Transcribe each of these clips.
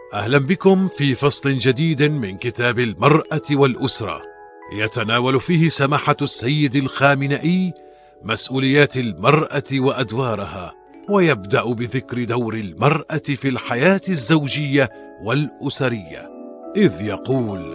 أهلا بكم في فصل جديد من كتاب المرأة والأسرة، يتناول فيه سماحة السيد الخامنئي مسؤوليات المرأة وأدوارها، ويبدأ بذكر دور المرأة في الحياة الزوجية والأسرية، إذ يقول: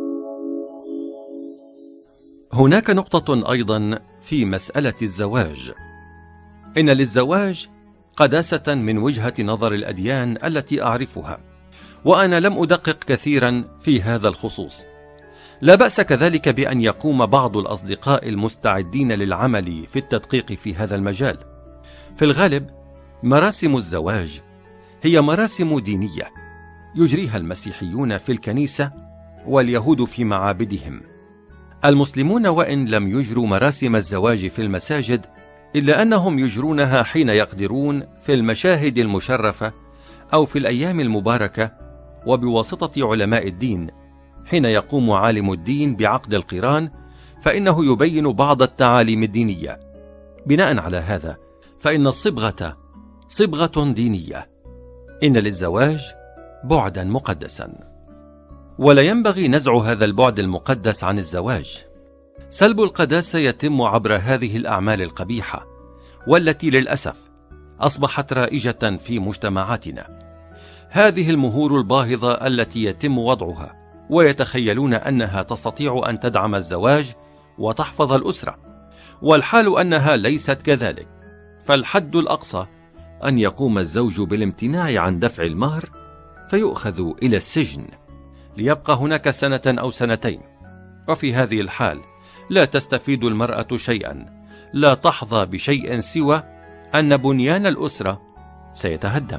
هناك نقطة أيضا في مسألة الزواج. إن للزواج قداسة من وجهة نظر الأديان التي أعرفها، وأنا لم أدقق كثيرا في هذا الخصوص. لا بأس كذلك بأن يقوم بعض الأصدقاء المستعدين للعمل في التدقيق في هذا المجال. في الغالب مراسم الزواج هي مراسم دينية يجريها المسيحيون في الكنيسة واليهود في معابدهم. المسلمون وإن لم يجروا مراسم الزواج في المساجد، إلا أنهم يجرونها حين يقدرون في المشاهد المشرفة أو في الأيام المباركة، وبواسطة علماء الدين. حين يقوم عالم الدين بعقد القران فإنه يبين بعض التعاليم الدينية. بناء على هذا فإن الصبغة صبغة دينية. إن للزواج بعدا مقدسا، ولا ينبغي نزع هذا البعد المقدس عن الزواج. سلب القداسة يتم عبر هذه الأعمال القبيحة، والتي للأسف أصبحت رائجة في مجتمعاتنا. هذه المهور الباهظة التي يتم وضعها ويتخيلون أنها تستطيع أن تدعم الزواج وتحفظ الأسرة، والحال أنها ليست كذلك. فالحد الأقصى أن يقوم الزوج بالامتناع عن دفع المهر فيؤخذ إلى السجن ليبقى هناك سنة أو سنتين، وفي هذه الحال لا تستفيد المرأة شيئا، لا تحظى بشيء سوى أن بنيان الأسرة سيتهدم.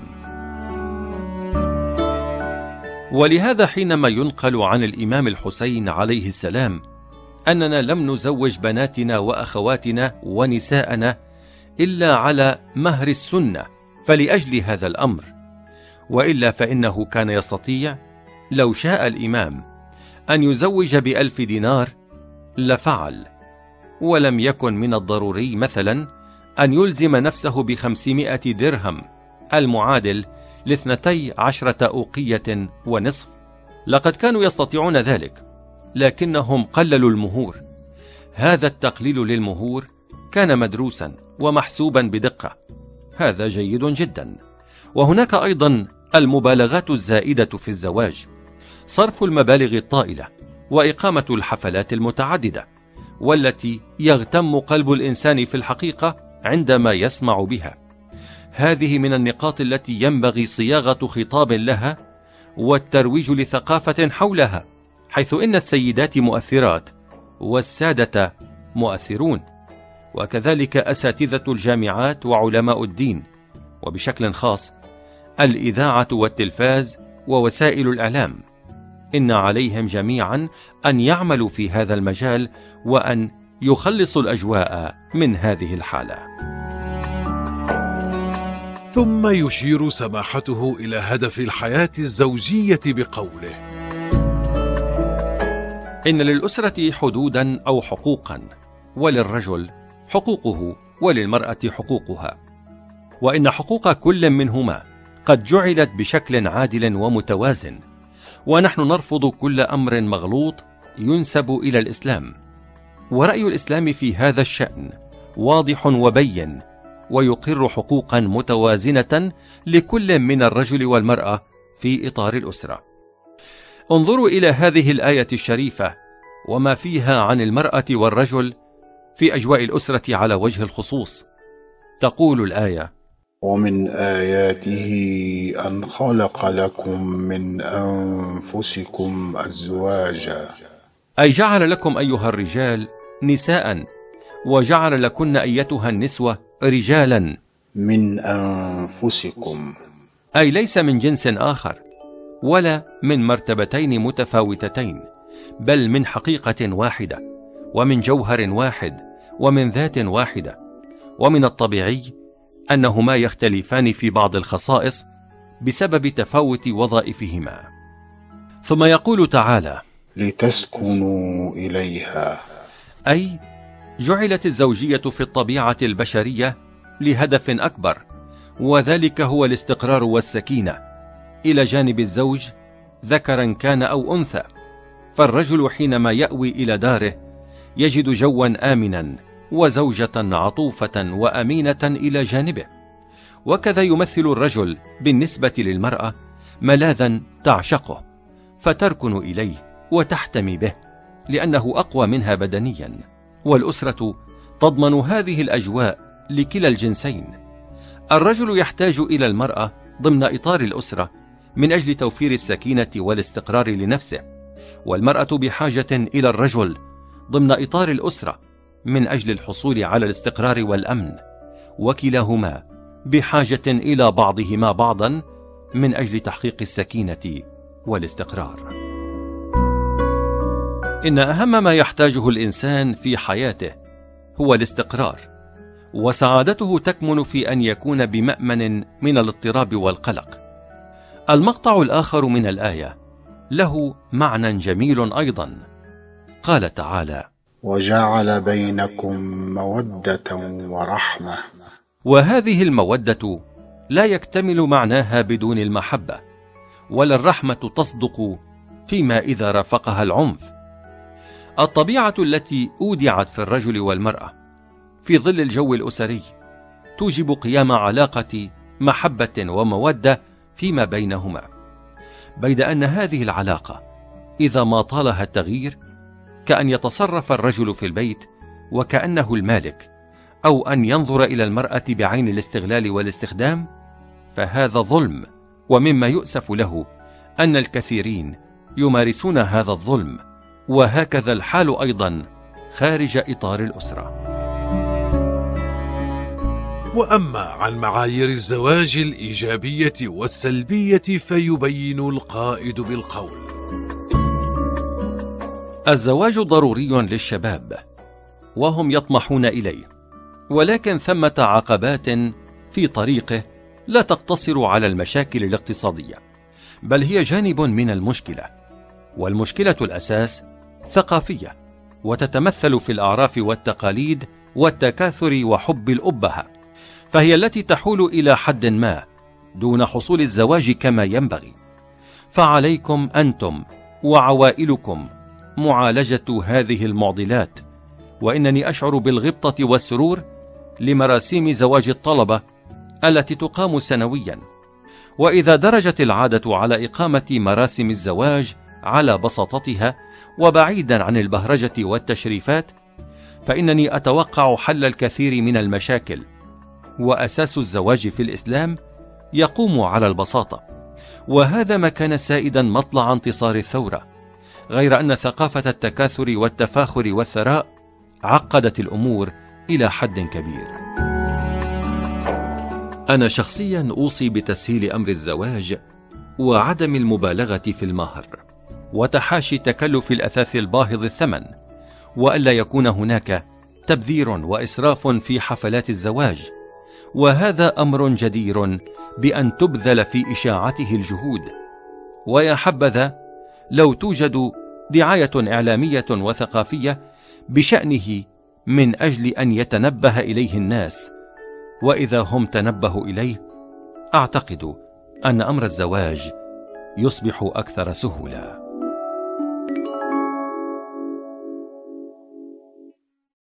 ولهذا حينما ينقل عن الإمام الحسين عليه السلام أننا لم نزوج بناتنا وأخواتنا ونساءنا إلا على مهر السنة فلأجل هذا الأمر، وإلا فإنه كان يستطيع لو شاء الإمام أن يزوج ب1000 دينار لفعل، ولم يكن من الضروري مثلا أن يلزم نفسه ب500 درهم المعادل ل12 أوقية ونصف. لقد كانوا يستطيعون ذلك، لكنهم قللوا المهور. هذا التقليل للمهور كان مدروسا ومحسوبا بدقة، هذا جيد جدا. وهناك أيضا المبالغات الزائدة في الزواج، صرف المبالغ الطائلة وإقامة الحفلات المتعددة، والتي يغتم قلب الإنسان في الحقيقة عندما يسمع بها. هذه من النقاط التي ينبغي صياغة خطاب لها والترويج لثقافة حولها، حيث إن السيدات مؤثرات والسادة مؤثرون، وكذلك أساتذة الجامعات وعلماء الدين، وبشكل خاص الإذاعة والتلفاز ووسائل الإعلام. إن عليهم جميعا أن يعملوا في هذا المجال وأن يخلصوا الأجواء من هذه الحالة. ثم يشير سماحته إلى هدف الحياة الزوجية بقوله: إن للأسرة حدودا أو حقوقا، وللرجل حقوقه وللمرأة حقوقها، وإن حقوق كل منهما قد جعلت بشكل عادل ومتوازن، ونحن نرفض كل أمر مغلوط ينسب إلى الإسلام. ورأي الإسلام في هذا الشأن واضح وبين، ويقر حقوقا متوازنة لكل من الرجل والمرأة في إطار الأسرة. انظروا إلى هذه الآية الشريفة وما فيها عن المرأة والرجل في أجواء الأسرة على وجه الخصوص. تقول الآية: ومن آياته أن خلق لكم من أنفسكم أزواجا، أي جعل لكم أيها الرجال نساء، وجعل لكن أيتها النسوة رجالا. من أنفسكم أي ليس من جنس آخر ولا من مرتبتين متفاوتتين، بل من حقيقة واحدة ومن جوهر واحد ومن ذات واحدة. ومن الطبيعي أنهما يختلفان في بعض الخصائص بسبب تفاوت وظائفهما. ثم يقول تعالى: لتسكنوا إليها، أي جعلت الزوجية في الطبيعة البشرية لهدف أكبر، وذلك هو الاستقرار والسكينة. إلى جانب الزوج ذكرا كان أو أنثى، فالرجل حينما يأوي إلى داره يجد جوا آمنا وزوجة عطوفة وأمينة إلى جانبه. وكذا يمثل الرجل بالنسبة للمرأة ملاذا تعشقه فتركن إليه وتحتمي به لأنه أقوى منها بدنيا، والأسرة تضمن هذه الأجواء لكلا الجنسين. الرجل يحتاج إلى المرأة ضمن إطار الأسرة من أجل توفير السكينة والاستقرار لنفسه، والمرأة بحاجة إلى الرجل ضمن إطار الأسرة من أجل الحصول على الاستقرار والأمن، وكلاهما بحاجة إلى بعضهما بعضا من أجل تحقيق السكينة والاستقرار. إن أهم ما يحتاجه الإنسان في حياته هو الاستقرار، وسعادته تكمن في أن يكون بمأمن من الاضطراب والقلق. المقطع الآخر من الآية له معنى جميل أيضا. قال تعالى: وجعل بينكم مودة ورحمة. وهذه المودة لا يكتمل معناها بدون المحبة، ولا الرحمة تصدق فيما إذا رافقها العنف. الطبيعة التي أودعت في الرجل والمرأة في ظل الجو الأسري توجب قيام علاقة محبة ومودة فيما بينهما، بيد أن هذه العلاقة إذا ما طالها التغيير كأن يتصرف الرجل في البيت وكأنه المالك، أو أن ينظر إلى المرأة بعين الاستغلال والاستخدام، فهذا ظلم. ومما يؤسف له أن الكثيرين يمارسون هذا الظلم، وهكذا الحال أيضا خارج إطار الأسرة. وأما عن معايير الزواج الإيجابية والسلبية فيبين القائد بالقول: الزواج ضروري للشباب وهم يطمحون إليه، ولكن ثمة عقبات في طريقه لا تقتصر على المشاكل الاقتصادية، بل هي جانب من المشكلة. والمشكلة الأساس ثقافية، وتتمثل في الأعراف والتقاليد والتكاثر وحب الأبهة، فهي التي تحول إلى حد ما دون حصول الزواج كما ينبغي. فعليكم أنتم وعوائلكم معالجة هذه المعضلات، وإنني أشعر بالغبطة والسرور لمراسيم زواج الطلبة التي تقام سنويا. وإذا درجت العادة على إقامة مراسم الزواج على بساطتها وبعيدا عن البهرجة والتشريفات، فإنني أتوقع حل الكثير من المشاكل. وأساس الزواج في الإسلام يقوم على البساطة، وهذا ما كان سائدا مطلع انتصار الثورة، غير أن ثقافة التكاثر والتفاخر والثراء عقدت الأمور إلى حد كبير. أنا شخصيا أوصي بتسهيل أمر الزواج وعدم المبالغة في المهر، وتحاشي تكلف الأثاث الباهظ الثمن، وألا يكون هناك تبذير وإسراف في حفلات الزواج، وهذا أمر جدير بأن تبذل في إشاعته الجهود. ويا حبذا لو توجد دعاية إعلامية وثقافية بشأنه من أجل أن يتنبه إليه الناس، وإذا هم تنبهوا إليه أعتقد أن أمر الزواج يصبح أكثر سهولة.